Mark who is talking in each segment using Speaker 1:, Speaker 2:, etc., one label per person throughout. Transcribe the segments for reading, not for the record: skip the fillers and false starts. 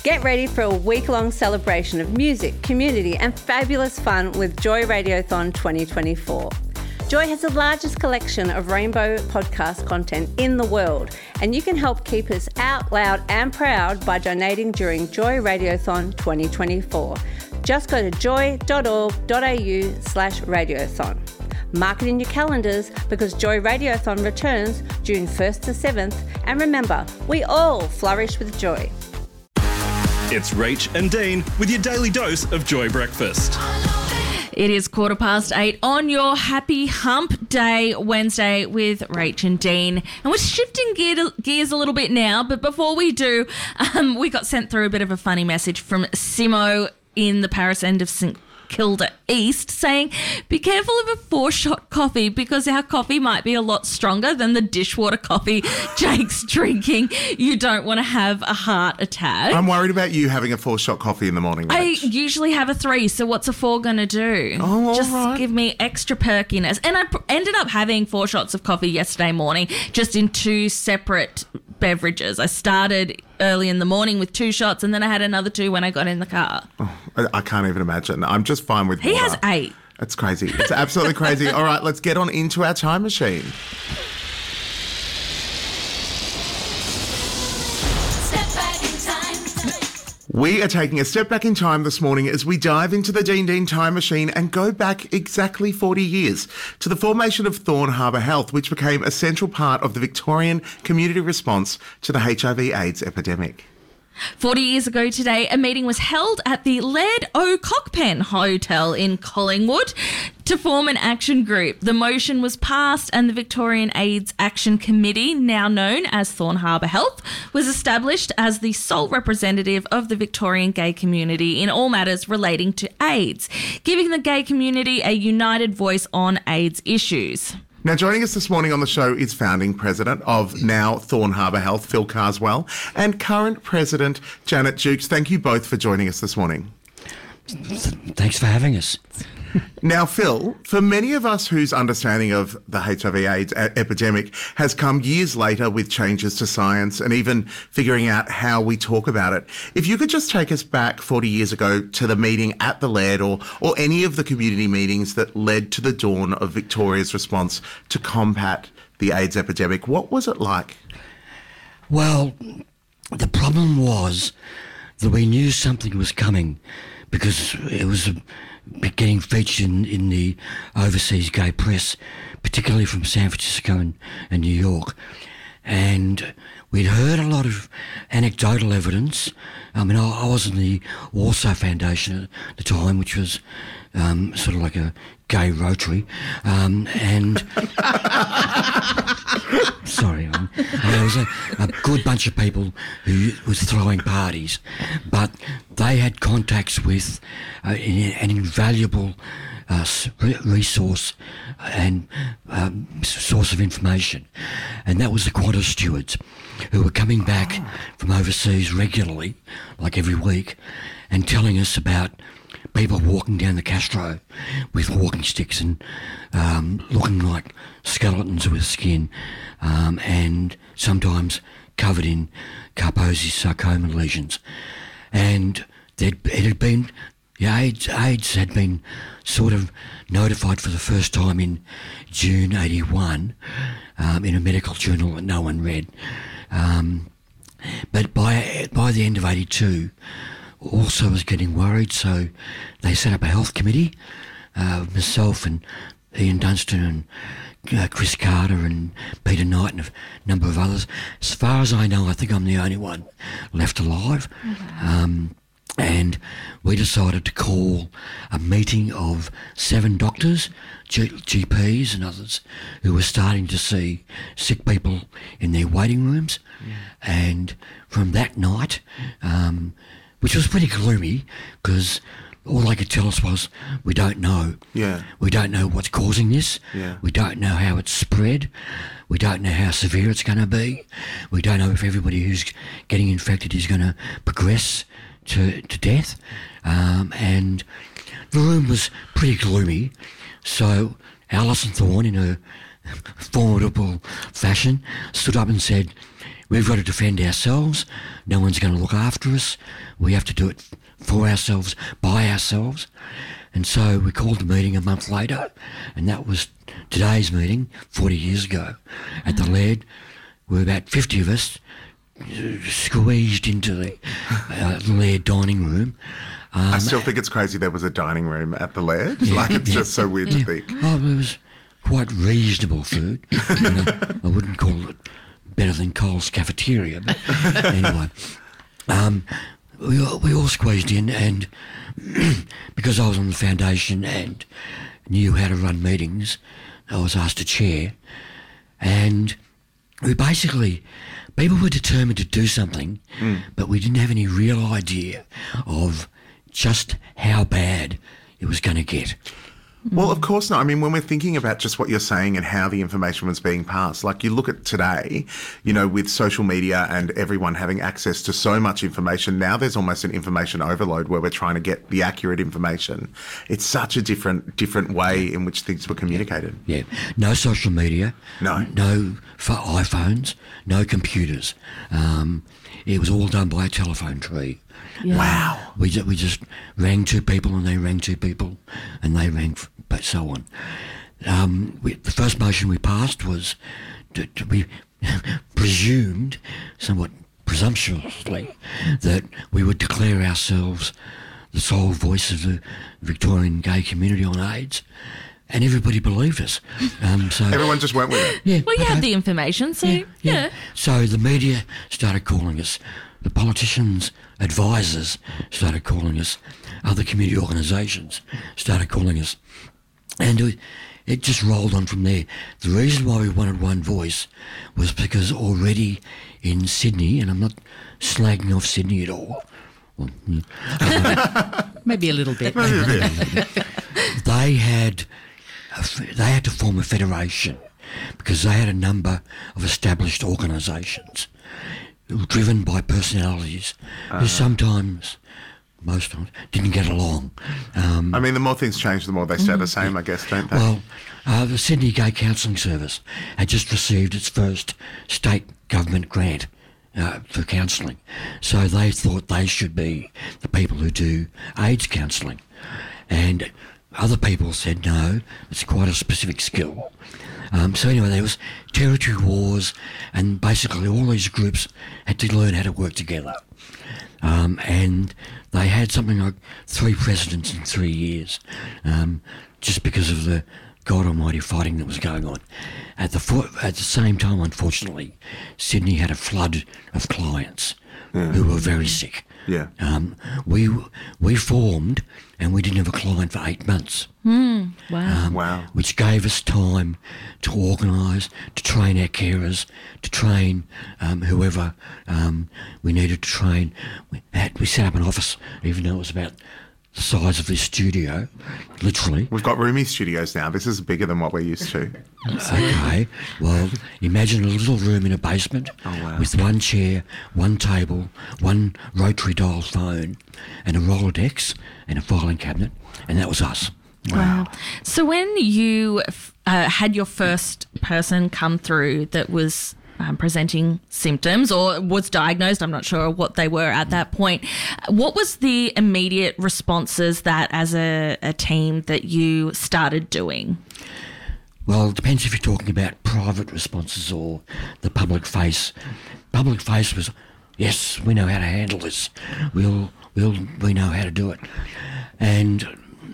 Speaker 1: Get ready for a week-long celebration of music, community and fabulous fun with Joy Radiothon 2024. Joy has the largest collection of rainbow podcast content in the world, and you can help keep us out loud and proud by donating during Joy Radiothon 2024. Just go to joy.org.au/radiothon. Mark it in your calendars because Joy Radiothon returns June 1st to 7th, and remember, we all flourish with joy.
Speaker 2: It's Rach and Dean with your daily dose of Joy Breakfast.
Speaker 3: It is 8:15 on your happy hump day, Wednesday, with Rach and Dean. And we're shifting gears a little bit now, but before we do, we got sent through a bit of a funny message from Simo in the Paris end of St Kilda East saying, be careful of a 4-shot coffee because our coffee might be a lot stronger than the dishwater coffee Jake's drinking. You don't want to have a heart attack.
Speaker 4: I'm worried about you having a 4-shot coffee in the morning, Rach.
Speaker 3: I usually have a 3, so what's a 4 going to do?
Speaker 4: Oh, all
Speaker 3: just
Speaker 4: right.
Speaker 3: give me extra perkiness. And I ended up having 4 shots of coffee yesterday morning, just in 2 separate beverages. I started early in the morning with 2 shots, and then I had another 2 when I got in the car.
Speaker 4: Oh, I can't even imagine. I'm just fine with water.
Speaker 3: He has 8.
Speaker 4: It's crazy. It's absolutely crazy. All right, let's get on into our time machine. We are taking a step back in time this morning as we dive into the Dean time machine and go back exactly 40 years to the formation of Thorn Harbour Health, which became a central part of the Victorian community response to the HIV/AIDS epidemic.
Speaker 3: 40 years ago today, a meeting was held at the Laird O'Cockpen Hotel in Collingwood to form an action group. The motion was passed and the Victorian AIDS Action Committee, now known as Thorn Harbour Health, was established as the sole representative of the Victorian gay community in all matters relating to AIDS, giving the gay community a united voice on AIDS issues.
Speaker 4: Now, joining us this morning on the show is founding president of now Thorn Harbour Health, Phil Carswell, and current president Janet Jukes. Thank you both for joining us this morning.
Speaker 5: Thanks for having us.
Speaker 4: Now, Phil, for many of us whose understanding of the HIV/AIDS epidemic has come years later with changes to science and even figuring out how we talk about it, if you could just take us back 40 years ago to the meeting at the Laird or any of the community meetings that led to the dawn of Victoria's response to combat the AIDS epidemic, what was it like?
Speaker 5: Well, the problem was that we knew something was coming because it was getting featured in the overseas gay press, particularly from San Francisco and New York. And we'd heard a lot of anecdotal evidence. I mean, I was in the Warsaw Foundation at the time, which was sort of like a gay Rotary. And sorry, there was a good bunch of people who was throwing parties, but they had contacts with an invaluable resource and source of information, and that was the Qantas stewards, who were coming back from overseas regularly, like every week, and telling us about people walking down the Castro with walking sticks and looking like skeletons with skin, and sometimes covered in Kaposi's sarcoma lesions. And AIDS had been sort of notified for the first time in June 81 in a medical journal that no one read. But by the end of 82, also was getting worried, so they set up a health committee, myself and Ian Dunstan and Chris Carter and Peter Knight and a number of others. As far as I know, I think I'm the only one left alive. And we decided to call a meeting of 7 doctors, GPs and others, who were starting to see sick people in their waiting rooms. And from that night, which was pretty gloomy because all they could tell us was, we don't know. We don't know what's causing this. We don't know how it's spread. We don't know how severe it's going to be. We don't know if everybody who's getting infected is going to progress to death. And the room was pretty gloomy. So Alison Thorne, in her formidable fashion, stood up and said, we've got to defend ourselves. No one's going to look after us. We have to do it for ourselves, by ourselves. And so we called the meeting a month later, and that was today's meeting 40 years ago at the Laird. There were about 50 of us squeezed into the Laird dining room.
Speaker 4: I still think it's crazy there was a dining room at the Laird. It's just so weird to think.
Speaker 5: Oh, it was quite reasonable food. I wouldn't call it better than Cole's cafeteria, but anyway. We all squeezed in, and because I was on the foundation and knew how to run meetings, I was asked to chair. And we basically, people were determined to do something, but we didn't have any real idea of just how bad it was going to get.
Speaker 4: Well, of course not. I mean, when we're thinking about just what you're saying and how the information was being passed, like you look at today, with social media and everyone having access to so much information, now there's almost an information overload where we're trying to get the accurate information. It's such a different way in which things were communicated.
Speaker 5: Yeah. No social media.
Speaker 4: No.
Speaker 5: No iPhones. No computers. It was all done by a telephone tree.
Speaker 3: Yeah.
Speaker 4: Wow.
Speaker 5: We just rang two people and they rang two people and they rang, but so on. The first motion we passed was we presumed, somewhat presumptuously, that we would declare ourselves the sole voice of the Victorian gay community on AIDS. And everybody believed us. So
Speaker 4: Everyone just went with it.
Speaker 5: yeah,
Speaker 3: Well, you
Speaker 5: okay.
Speaker 3: had the information, so yeah.
Speaker 5: So the media started calling us. The politicians' advisors started calling us. Other community organisations started calling us. And it just rolled on from there. The reason why we wanted one voice was because already in Sydney, and I'm not slagging off Sydney at all, well,
Speaker 6: Maybe a little bit.
Speaker 5: they had to form a federation because they had a number of established organisations driven by personalities who sometimes, most times, didn't get along.
Speaker 4: I mean, the more things change, the more they stay the same, I guess, don't they?
Speaker 5: Well, the Sydney Gay Counselling Service had just received its first state government grant for counselling. So they thought they should be the people who do AIDS counselling. And other people said, no, it's quite a specific skill. So anyway, there was territory wars, and basically all these groups had to learn how to work together. And they had something like 3 presidents in 3 years, just because of the God Almighty fighting that was going on. At the same time, unfortunately, Sydney had a flood of clients who were very sick.
Speaker 4: Yeah.
Speaker 5: We formed, and we didn't have a client for 8 months.
Speaker 3: Wow.
Speaker 4: Wow.
Speaker 5: Which gave us time to organise, to train our carers, to train whoever we needed to train. We set up an office, even though it was about the size of this studio, literally.
Speaker 4: We've got roomy studios now. This is bigger than what we're used to.
Speaker 5: Okay, well, imagine a little room in a basement with one chair, one table, one rotary dial phone, and a Rolodex and a filing cabinet, and that was us.
Speaker 3: Wow. So when you had your first person come through that was presenting symptoms or was diagnosed, I'm not sure what they were at that point, what was the immediate responses that as a team that you started doing?
Speaker 5: Well, it depends if you're talking about private responses or the public face. Public face was, yes, we know how to handle this. We know how to do it. And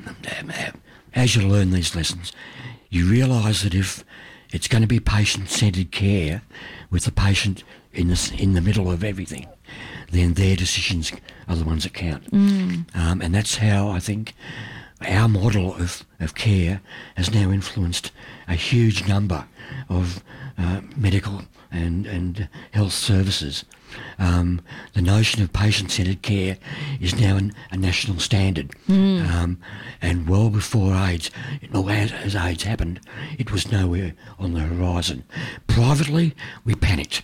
Speaker 5: as you learn these lessons, you realise that if it's going to be patient-centred care with the patient in the middle of everything, then their decisions are the ones that count. And that's how I think our model of care has now influenced a huge number of medical and health services. The notion of patient-centred care is now a national standard. And well before AIDS, as AIDS happened, it was nowhere on the horizon. Privately, we panicked.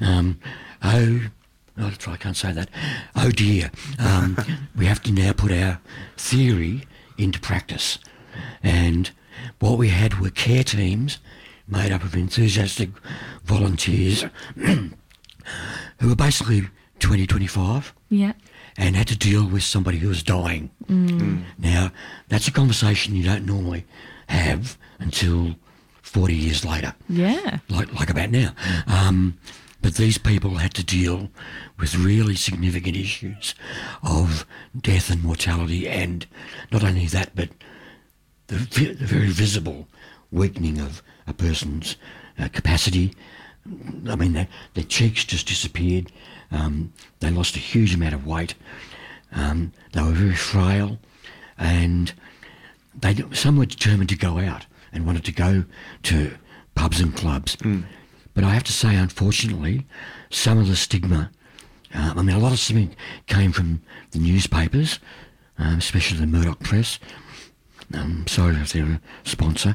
Speaker 5: I can't say that. Oh dear. We have to now put our theory into practice. And what we had were care teams made up of enthusiastic volunteers who were basically 20, 25
Speaker 3: Yeah.
Speaker 5: and had to deal with somebody who was dying. Now, that's a conversation you don't normally have until 40 years later,
Speaker 3: Yeah.
Speaker 5: like about now. But these people had to deal with really significant issues of death and mortality, and not only that, but the very visible weakening of a person's capacity. I mean, their cheeks just disappeared. They lost a huge amount of weight. They were very frail, and some were determined to go out and wanted to go to pubs and clubs. But I have to say, unfortunately, some of the stigma, a lot of stigma came from the newspapers, especially the Murdoch Press. Sorry if they're a sponsor.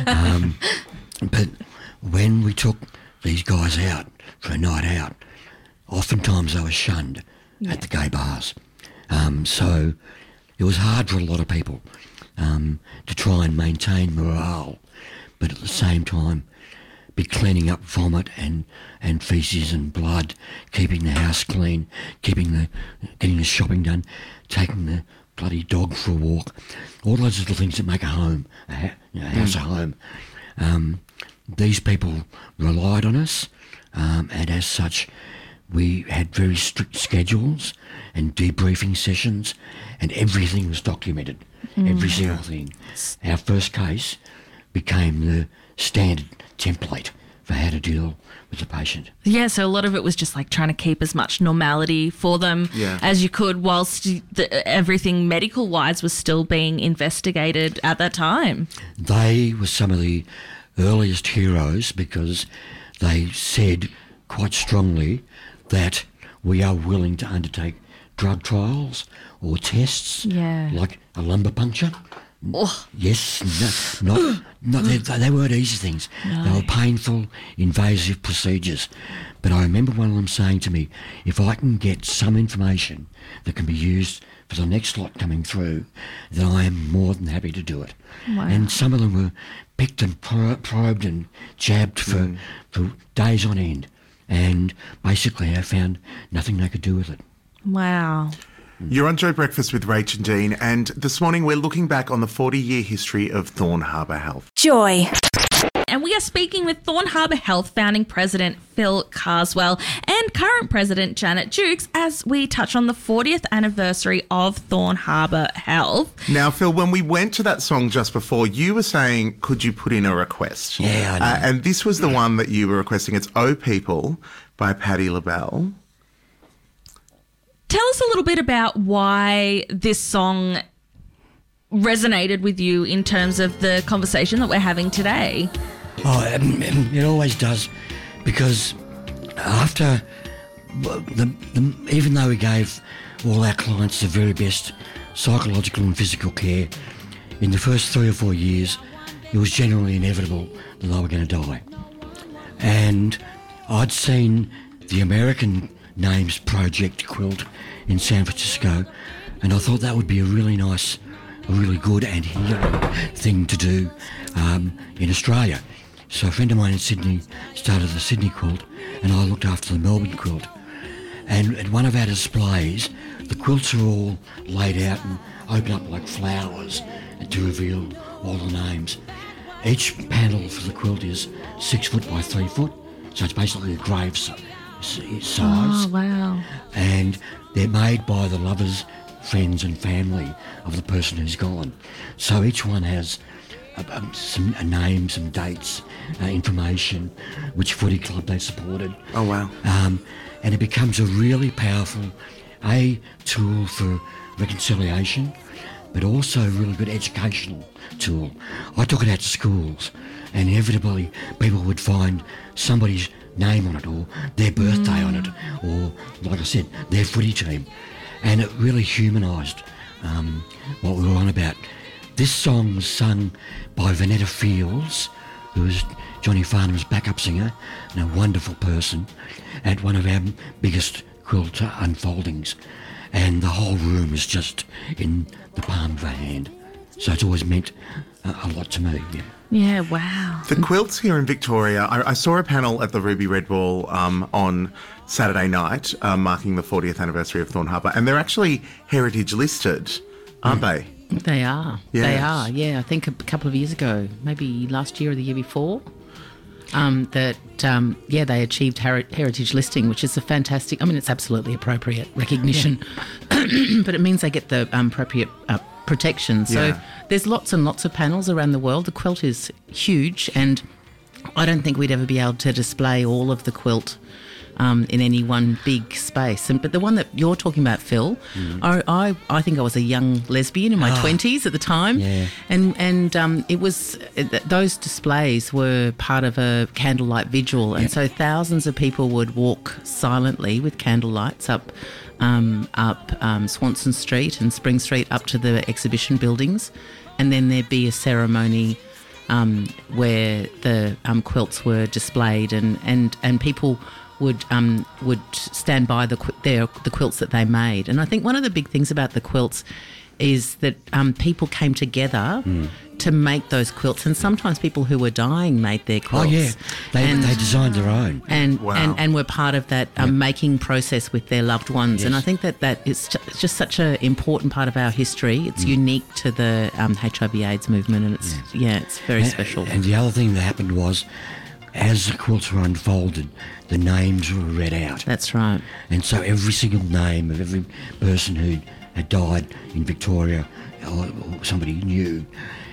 Speaker 5: But when we took these guys out for a night out, oftentimes they were shunned at the gay bars. So it was hard for a lot of people to try and maintain morale, but at the same time be cleaning up vomit and faeces and blood, keeping the house clean, getting the shopping done, taking the bloody dog for a walk, all those little things that make a home, a house a home. These people relied on us, and as such, we had very strict schedules and debriefing sessions, and everything was documented, every single thing. Our first case became the standard template for how to deal with the patient.
Speaker 3: Yeah, so a lot of it was just like trying to keep as much normality for them as you could, whilst everything medical-wise was still being investigated at that time.
Speaker 5: They were some of the earliest heroes because they said quite strongly that we are willing to undertake drug trials or tests like a lumbar puncture.
Speaker 3: Oh.
Speaker 5: Yes, they weren't easy things. No. They were painful, invasive procedures. But I remember one of them saying to me, if I can get some information that can be used for the next lot coming through, then I am more than happy to do it.
Speaker 3: Wow.
Speaker 5: And some of them were picked and probed and jabbed for days on end. And basically I found nothing they could do with it.
Speaker 3: Wow.
Speaker 4: You're on Joy Breakfast with Rach and Dean, and this morning we're looking back on the 40-year history of Thorn Harbour Health.
Speaker 1: Joy.
Speaker 3: And we are speaking with Thorn Harbour Health founding president Phil Carswell and current president Janet Jukes as we touch on the 40th anniversary of Thorn Harbour Health.
Speaker 4: Now, Phil, when we went to that song just before, you were saying, could you put in a request?
Speaker 5: Yeah, I know.
Speaker 4: And this was the one that you were requesting. It's Oh People by Patti LaBelle.
Speaker 3: Tell us a little bit about why this song resonated with you in terms of the conversation that we're having today.
Speaker 5: Oh, it always does, because after even though we gave all our clients the very best psychological and physical care, in the first 3 or 4 years, it was generally inevitable that they were going to die. And I'd seen the American Names Project quilt in San Francisco, and I thought that would be a really nice, a really good and healing thing to do in Australia. So a friend of mine in Sydney started the Sydney quilt, and I looked after the Melbourne quilt. And at one of our displays, the quilts are all laid out and open up like flowers to reveal all the names. Each panel for the quilt is 6 foot by 3 foot, so it's basically a grave size.
Speaker 3: Oh, wow.
Speaker 5: And they're made by the lovers, friends and family of the person who's gone. So each one has a name, some dates, information, which footy club they supported.
Speaker 4: Oh, wow.
Speaker 5: And it becomes a really powerful, tool for reconciliation, but also a really good educational tool. I took it out to schools, and inevitably people would find somebody's name on it, or their birthday on it, or, like I said, their footy team. And it really humanised what we were on about. This song was sung by Vanetta Fields, who was Johnny Farnham's backup singer and a wonderful person, at one of our biggest quilt unfoldings. And the whole room was just in the palm of her hand. So it's always meant a lot to me. Yeah.
Speaker 3: Yeah, wow.
Speaker 4: The quilts here in Victoria, I saw a panel at the Ruby Red Ball on Saturday night, marking the 40th anniversary of Thorn Harbour. And they're actually heritage listed, aren't they?
Speaker 6: They are.
Speaker 4: Yes.
Speaker 6: They are, yeah. I think a couple of years ago, maybe last year or the year before, they achieved heritage listing, which is a fantastic, it's absolutely appropriate recognition, but it means they get the appropriate protection. So there's lots and lots of panels around the world. The quilt is huge, and I don't think we'd ever be able to display all of the quilt in any one big space. But the one that you're talking about, Phil, I think I was a young lesbian in my 20s at the time, and it was those displays were part of a candlelight vigil, and so thousands of people would walk silently with candlelights up Swanson Street and Spring Street up to the exhibition buildings, and then there'd be a ceremony where the quilts were displayed, and people would stand by the quilts that they made. And I think one of the big things about the quilts is that people came together to make those quilts, and sometimes people who were dying made their quilts.
Speaker 5: Oh yeah, they designed their own,
Speaker 6: and were part of that making process with their loved ones. Yes. And I think that is just such an important part of our history. It's unique to the HIV/AIDS movement, and it's very special.
Speaker 5: And the other thing that happened was, as the quilts were unfolded, the names were read out.
Speaker 6: That's right.
Speaker 5: And so every single name of every person who had died in Victoria, or somebody knew,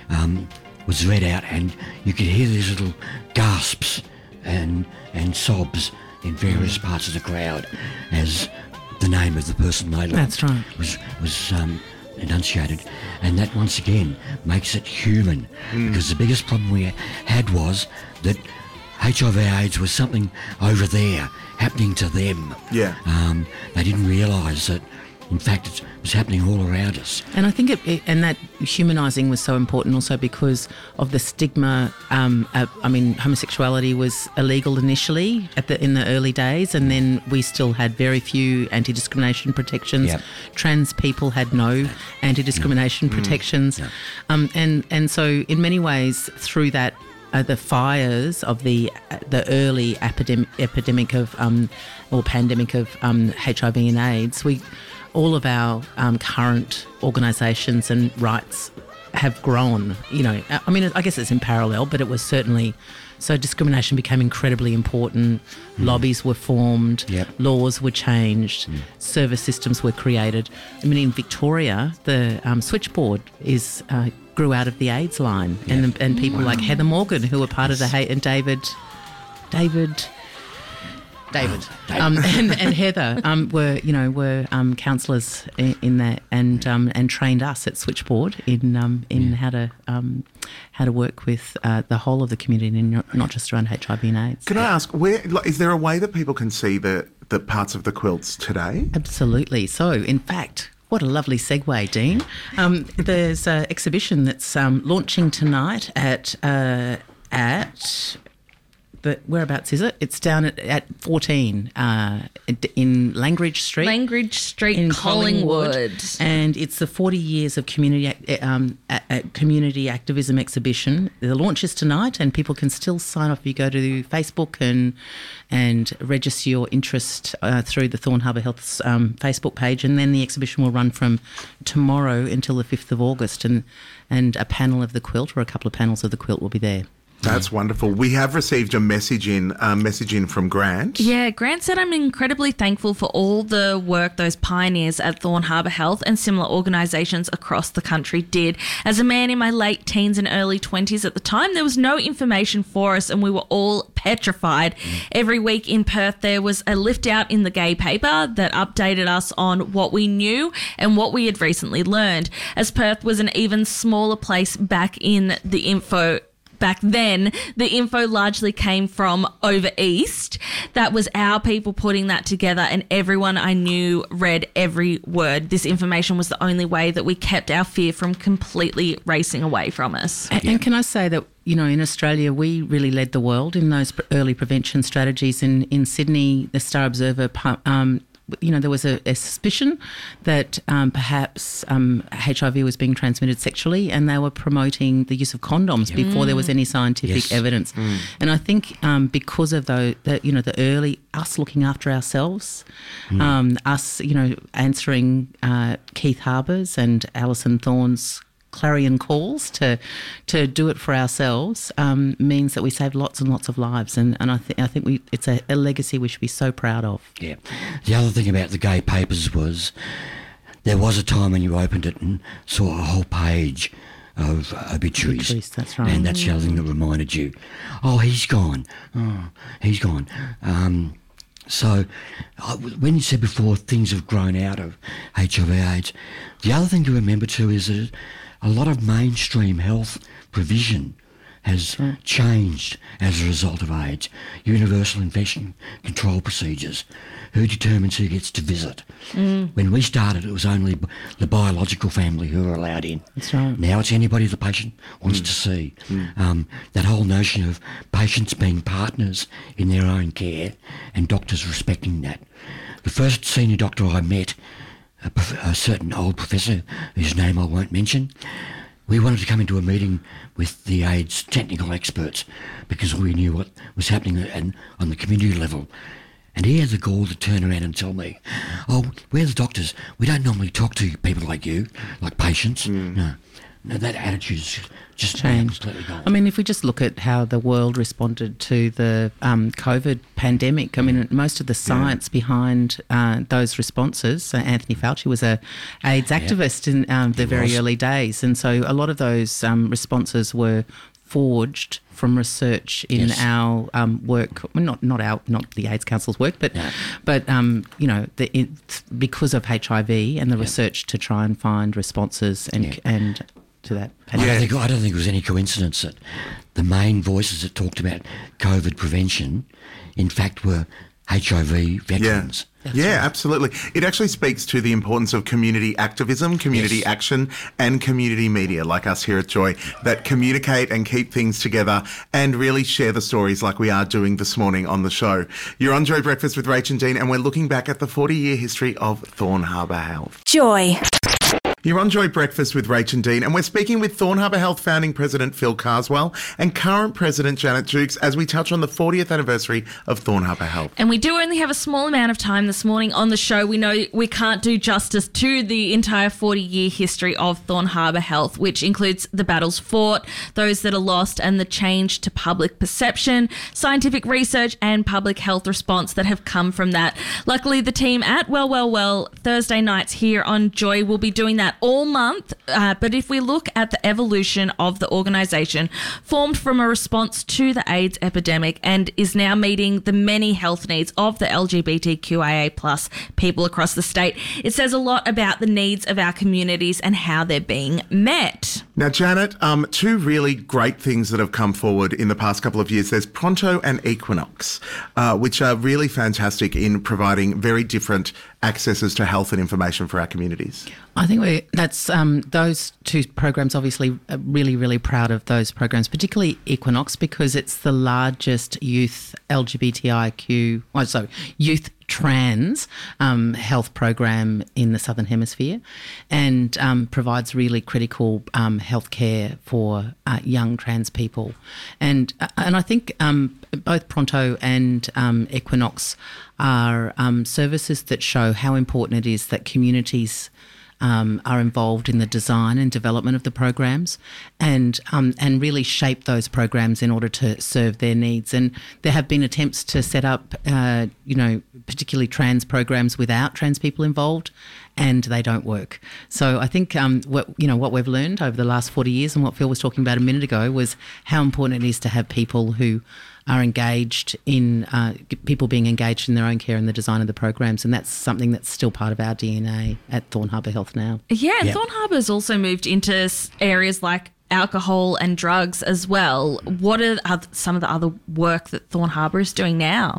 Speaker 5: was read out, and you could hear these little gasps and sobs in various parts of the crowd as the name of the person they loved
Speaker 6: That's right.
Speaker 5: was enunciated. And that once again makes it human, because the biggest problem we had was that HIV/AIDS was something over there happening to them.
Speaker 4: Yeah.
Speaker 5: They didn't realise that, in fact, it was happening all around us.
Speaker 6: And I think and that humanising was so important also because of the stigma. Homosexuality was illegal initially in the early days, and then we still had very few anti-discrimination protections.
Speaker 5: Yep.
Speaker 6: Trans people had no anti-discrimination protections. And so in many ways through that, the fires of the early epidemic of or pandemic of HIV and AIDS, all of our current organisations and rights have grown. I guess it's in parallel, but it was certainly so. Discrimination became incredibly important. Lobbies were formed. Laws were changed. Service systems were created. In Victoria, the switchboard grew out of the AIDS line, and people like Heather Morgan, who were part of the and David, and Heather were counsellors in that, and trained us at Switchboard in how to work with the whole of the community, and not just around HIV and AIDS.
Speaker 4: Can I ask, is there a way that people can see the parts of the quilts today?
Speaker 6: Absolutely. So, in fact, what a lovely segue, Dean. There's an exhibition that's launching tonight at whereabouts is it? It's down at 14 in Langridge Street.
Speaker 3: Langridge Street,
Speaker 6: in
Speaker 3: Collingwood.
Speaker 6: And it's the 40 years of community activism exhibition. The launch is tonight, and people can still sign up if you go to Facebook and register your interest through the Thorn Harbour Health's Facebook page. And then the exhibition will run from tomorrow until the 5th of August, and a panel of the quilt, or a couple of panels of the quilt, will be there.
Speaker 4: That's wonderful. We have received a message in from Grant.
Speaker 3: Yeah, Grant said, I'm incredibly thankful for all the work those pioneers at Thorn Harbour Health and similar organisations across the country did. As a man in my late teens and early 20s at the time, there was no information for us, and we were all petrified. Every week in Perth, there was a lift out in the gay paper that updated us on what we knew and what we had recently learned. As Perth was an even smaller place back then, the info largely came from over east. That was our people putting that together, and everyone I knew read every word. This information was the only way that we kept our fear from completely racing away from us.
Speaker 6: And can I say that, in Australia, we really led the world in those early prevention strategies. In Sydney, the Star Observer there was a suspicion that perhaps HIV was being transmitted sexually, and they were promoting the use of condoms before there was any scientific evidence. And I think because of the early us looking after ourselves, us answering Keith Harbour's and Alison Thorne's clarion calls to do it for ourselves means that we saved lots and lots of lives, and I think it's a legacy we should be so proud of.
Speaker 5: Yeah. The other thing about the gay papers was there was a time when you opened it and saw a whole page of obituaries.
Speaker 6: That's right.
Speaker 5: And that's the other thing that reminded you, oh, he's gone. Oh, he's gone. So when you said before things have grown out of HIV/AIDS, the other thing to remember too is that a lot of mainstream health provision has changed as a result of AIDS. Universal infection control procedures. Who determines who gets to visit? When we started, it was only the biological family who were allowed in.
Speaker 6: That's right.
Speaker 5: Now it's anybody the patient wants to see. That whole notion of patients being partners in their own care and doctors respecting that. The first senior doctor I met, a certain old professor whose name I won't mention, we wanted to come into a meeting with the AIDS technical experts because we knew what was happening on the community level. And he had the gall to turn around and tell me, oh, we're the doctors. We don't normally talk to people like you, like patients. No, that attitude's just
Speaker 6: changed.
Speaker 5: Completely gone.
Speaker 6: I mean, if we just look at how the world responded to the COVID pandemic, I mean, most of the science behind those responses, Anthony Fauci was a AIDS activist in the very early days. And so a lot of those responses were forged from research in our work, well, not the AIDS Council's work, but because of HIV and the research to try and find responses and to that.
Speaker 5: I don't think it was any coincidence that the main voices that talked about COVID prevention, in fact, were HIV veterans.
Speaker 4: Yeah, absolutely. It actually speaks to the importance of community activism, community action, and community media like us here at Joy that communicate and keep things together and really share the stories like we are doing this morning on the show. You're on Joy Breakfast with Rach and Dean, and we're looking back at the 40-year history of Thorne Harbour Health.
Speaker 7: Joy.
Speaker 4: You're on Joy Breakfast with Rach and Dean, and we're speaking with Thorne Harbour Health founding president Phil Carswell and current president Janet Jukes as we touch on the 40th anniversary of Thorne Harbour Health.
Speaker 3: And we do only have a small amount of time this morning on the show. We know we can't do justice to the entire 40-year history of Thorne Harbour Health, which includes the battles fought, those that are lost, and the change to public perception, scientific research, and public health response that have come from that. Luckily, the team at Well Thursday nights here on Joy will be doing that all month, but if we look at the evolution of the organisation, formed from a response to the AIDS epidemic and is now meeting the many health needs of the LGBTQIA plus people across the state, it says a lot about the needs of our communities and how they're being met.
Speaker 4: Now, Janet, two really great things that have come forward in the past couple of years. There's Pronto and Equinox, which are really fantastic in providing very different accesses to health and information for our communities.
Speaker 6: I think that's those two programs, obviously really, really proud of those programs, particularly Equinox, because it's the largest youth youth trans health program in the Southern Hemisphere, and provides really critical healthcare for young trans people. And I think both Pronto and Equinox are services that show how important it is that communities are involved in the design and development of the programs, and really shape those programs in order to serve their needs. And there have been attempts to set up, particularly trans programs without trans people involved, and they don't work. So I think what we've learned over the last 40 years, and what Phil was talking about a minute ago, was how important it is to have people who are engaged in people being engaged in their own care and the design of the programs, and that's something that's still part of our DNA at Thorne Harbour Health now.
Speaker 3: Yeah, and Thorne Harbour's also moved into areas like alcohol and drugs as well. What are some of the other work that Thorne Harbour is doing now?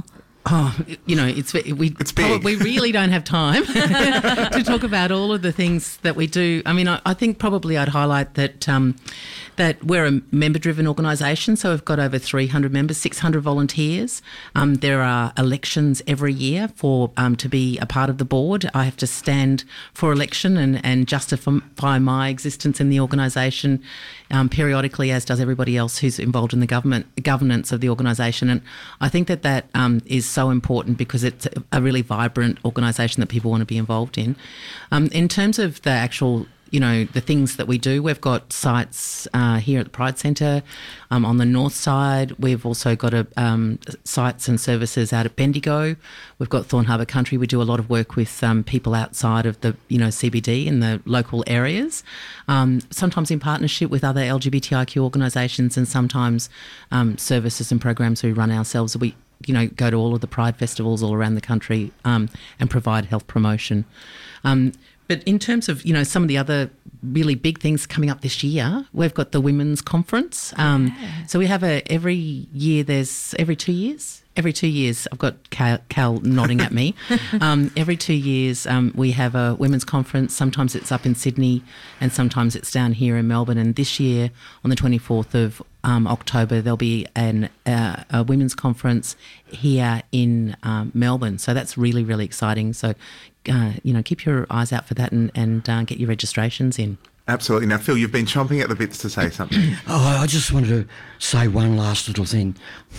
Speaker 6: Oh, it's
Speaker 4: big.
Speaker 6: We really don't have time to talk about all of the things that we do. I mean, I think probably I'd highlight that that we're a member-driven organisation, so we've got over 300 members, 600 volunteers. There are elections every year for to be a part of the board. I have to stand for election and justify my existence in the organisation periodically, as does everybody else who's involved in the governance of the organisation. And I think that is so important because it's a really vibrant organisation that people want to be involved in. In terms of the actual, the things that we do, we've got sites here at the Pride Centre on the north side. We've also got sites and services out at Bendigo. We've got Thorn Harbour Country. We do a lot of work with people outside of the CBD in the local areas, sometimes in partnership with other LGBTIQ organisations, and sometimes services and programs we run ourselves. We go to all of the Pride festivals all around the country and provide health promotion. But in terms of, some of the other really big things coming up this year, we've got the Women's Conference. So we have every 2 years. Every 2 years, I've got Cal nodding at me. Every 2 years, we have a women's conference. Sometimes it's up in Sydney and sometimes it's down here in Melbourne. And this year, on the 24th of October, there'll be a women's conference here in Melbourne. So that's really, really exciting. So, keep your eyes out for that and get your registrations in.
Speaker 4: Absolutely. Now, Phil, you've been chomping at the bits to say something.
Speaker 5: Oh, I just wanted to say one last little thing.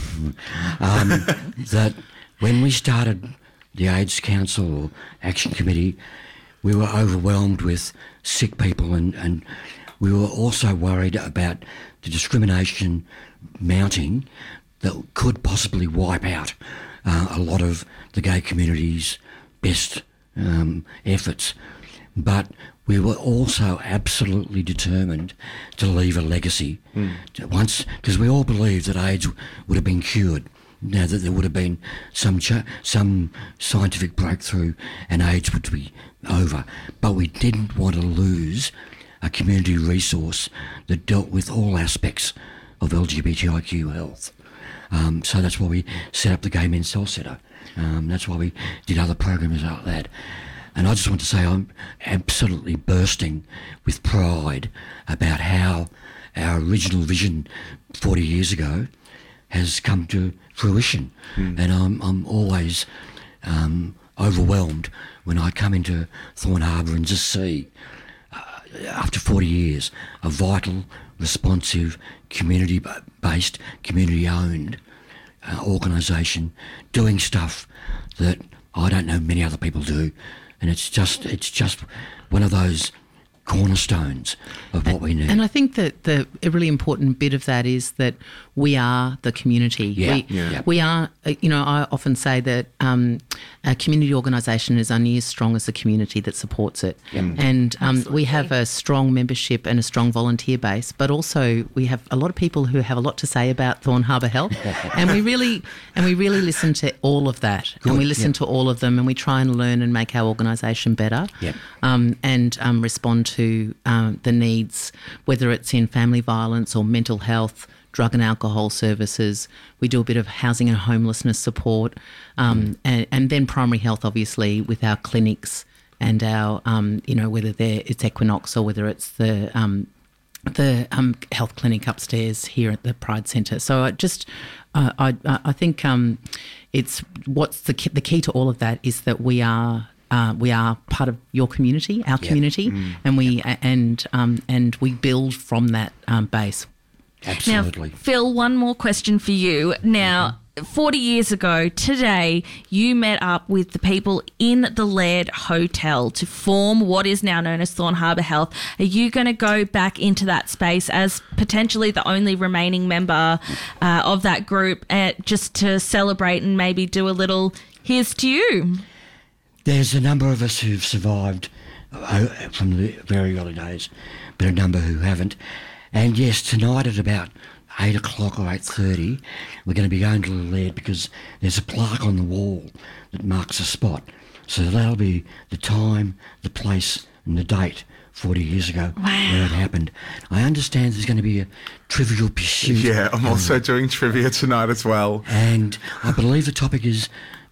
Speaker 5: That when we started the AIDS Council or Action Committee, we were overwhelmed with sick people and we were also worried about the discrimination mounting that could possibly wipe out a lot of the gay community's best efforts. But we were also absolutely determined to leave a legacy. Once, because we all believed that AIDS would have been cured, now that there would have been some scientific breakthrough and AIDS would be over. But we didn't want to lose a community resource that dealt with all aspects of LGBTIQ health. So that's why we set up the Gay Men's Health Centre. That's why we did other programs like that. And I just want to say I'm absolutely bursting with pride about how our original vision 40 years ago has come to fruition. And I'm always overwhelmed when I come into Thorn Harbour and just see, after 40 years, a vital, responsive, community-based, community-owned organisation doing stuff that I don't know many other people do. And it's just one of those cornerstones of what we need.
Speaker 6: And I think that a really important bit of that is that we are the community. We are, I often say that a community organisation is only as strong as the community that supports it. And we have a strong membership and a strong volunteer base, but also we have a lot of people who have a lot to say about Thorn Harbour Health. and we really listen to all of that. Good. And we listen to all of them and we try and learn and make our organisation better. And respond to the needs, whether it's in family violence or mental health, drug and alcohol services. We do a bit of housing and homelessness support, and then primary health, obviously, with our clinics and our, whether it's Equinox or whether it's the health clinic upstairs here at the Pride Centre. So I think it's what's the key to all of that is that we are part of your community, our community, and we build from that base.
Speaker 5: Absolutely.
Speaker 3: Now, Phil, one more question for you. Now, 40 years ago today, you met up with the people in the Laird Hotel to form what is now known as Thorn Harbour Health. Are you going to go back into that space as potentially the only remaining member of that group just to celebrate and maybe do a little here's to you?
Speaker 5: There's a number of us who've survived from the very early days, but a number who haven't. And yes, tonight at about 8 o'clock or 8:30, we're going to be going to the Laird because there's a plaque on the wall that marks a spot. So that'll be the time, the place and the date 40 years ago where it happened. I understand there's going to be a Trivial Pursuit.
Speaker 4: Yeah, I'm also doing trivia tonight as well.
Speaker 5: And I believe the topic is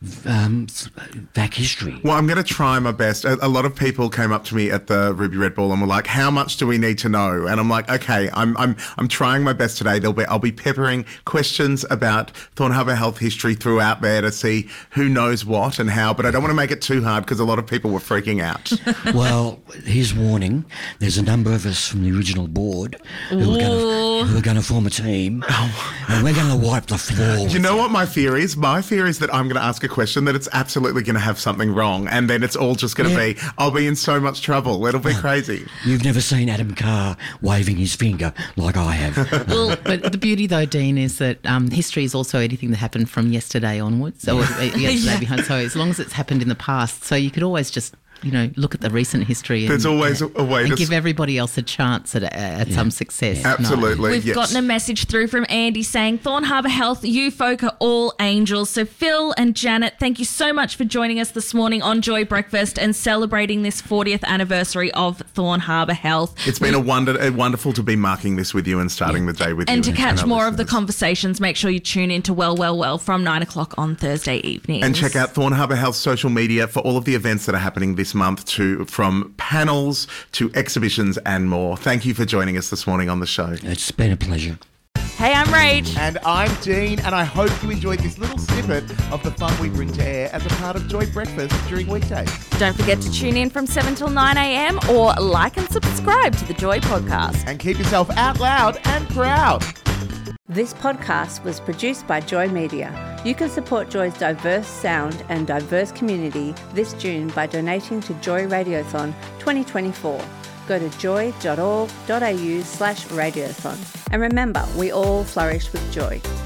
Speaker 5: back history.
Speaker 4: Well, I'm going to try my best. A lot of people came up to me at the Ruby Red Bull and were like, "How much do we need to know?" And I'm like, "Okay, I'm trying my best today. I'll be peppering questions about Thorn Harbour Health history throughout there to see who knows what and how. But I don't want to make it too hard because a lot of people were freaking out."
Speaker 5: Well, here's warning. There's a number of us from the original board who are going to form a team, and we're going to wipe the floor.
Speaker 4: You know what my fear is? My fear is that I'm going to ask a question that it's absolutely going to have something wrong, and then it's all just going to be, I'll be in so much trouble. It'll be crazy.
Speaker 5: You've never seen Adam Carr waving his finger like I have.
Speaker 6: Well, but the beauty though, Dean, is that history is also anything that happened from yesterday onwards, or yesterday behind. So as long as it's happened in the past, so you could always just look at the recent history.
Speaker 4: There's always a way to
Speaker 6: give everybody else a chance at some success.
Speaker 4: Absolutely.
Speaker 3: We've gotten a message through from Andy saying, Thorn Harbour Health, you folk are all angels. So Phil and Janet, thank you so much for joining us this morning on Joy Breakfast and celebrating this 40th anniversary of Thorn Harbour Health.
Speaker 4: It's been wonderful to be marking this with you and starting the day with you.
Speaker 3: And to catch more of the
Speaker 4: listeners.
Speaker 3: conversations, make sure you tune in to Well from 9 o'clock on Thursday evenings.
Speaker 4: And check out Thorn Harbour Health social media for all of the events that are happening this month, from panels to exhibitions and more. Thank you for joining us this morning on the show.
Speaker 5: It's been a pleasure.
Speaker 3: Hey, I'm Rach.
Speaker 7: And I'm Dean, and I hope you enjoyed this little snippet of the fun we bring to air as a part of Joy Breakfast during weekdays.
Speaker 8: Don't forget to tune in from 7 till 9 a.m. or like and subscribe to the Joy Podcast.
Speaker 7: And keep yourself out loud and proud.
Speaker 1: This podcast was produced by Joy Media. You can support Joy's diverse sound and diverse community this June by donating to Joy Radiothon 2024. Go to joy.org.au/radiothon. And remember, we all flourish with joy.